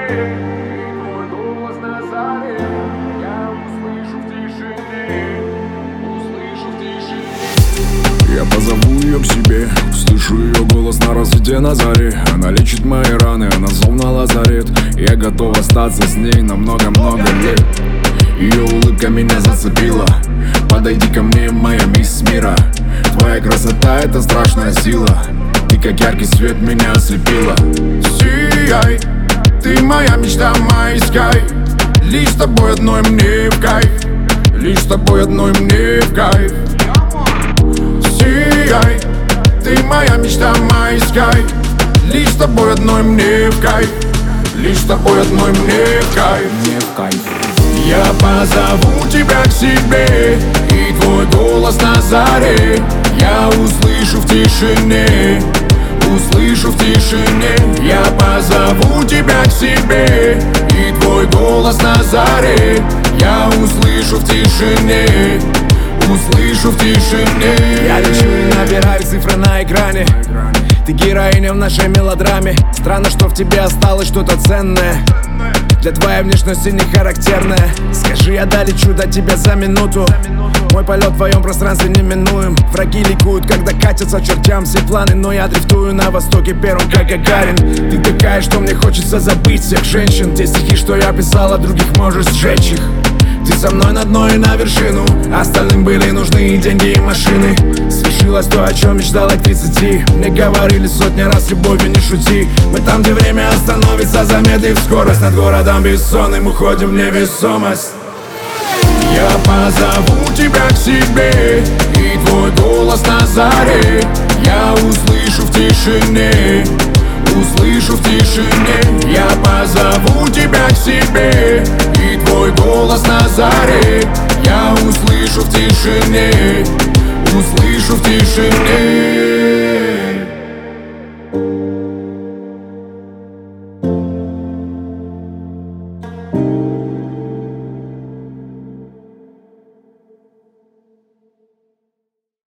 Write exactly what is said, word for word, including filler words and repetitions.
и твой голос на заре я услышу в тишине, услышу в тишине. Я позову ее к себе, услышу ее голос на рассвете на заре. Она лечит мои раны, она словно лазарет. Я готов остаться с ней на много-много лет. Ее улыбка меня зацепила. Подойди ко мне, моя мисс мира. Твоя красота — это страшная сила. Ты как яркий свет меня ослепила. Сияй, ты моя мечта, мой скай. Лишь с тобой одной мне в кайф. Лишь с тобой одной мне в кайф. Сияй, ты моя мечта, мой скай. Лишь с тобой одной мне в кайф. Лишь с тобой одной мне в кайф. Мне в кайф. Я позову тебя к себе, и твой голос на заре я услышу в тишине, услышу в тишине. Я позову тебя к себе, и твой голос на заре я услышу в тишине, услышу в тишине. Я лечу и набираю цифры на экране. Ты героиня в нашей мелодраме. Странно, что в тебе осталось что-то ценное. Для твоей внешности не характерная. Скажи, я долечу до тебя за минуту. Мой полет в твоем пространстве неминуем. Враги ликуют, когда катятся чертям все планы. Но я дрифтую на востоке первым, как Гагарин. Ты такая, что мне хочется забыть всех женщин. Те стихи, что я писал о других, можешь сжечь их. Ты со мной на дно и на вершину. Остальным были нужны и деньги, и машины. Свершилось то, о чем мечтала к тридцати. Мне говорили сотни раз, любовью не шути. Мы там, где время остановится, замедлив скорость. Над городом бессонным уходим в невесомость. Я позову тебя к себе, и твой голос на заре я услышу в тишине, услышу в тишине. Я позову тебя к себе, и твой голос на заре я услышу в тишине, услышу в тишине.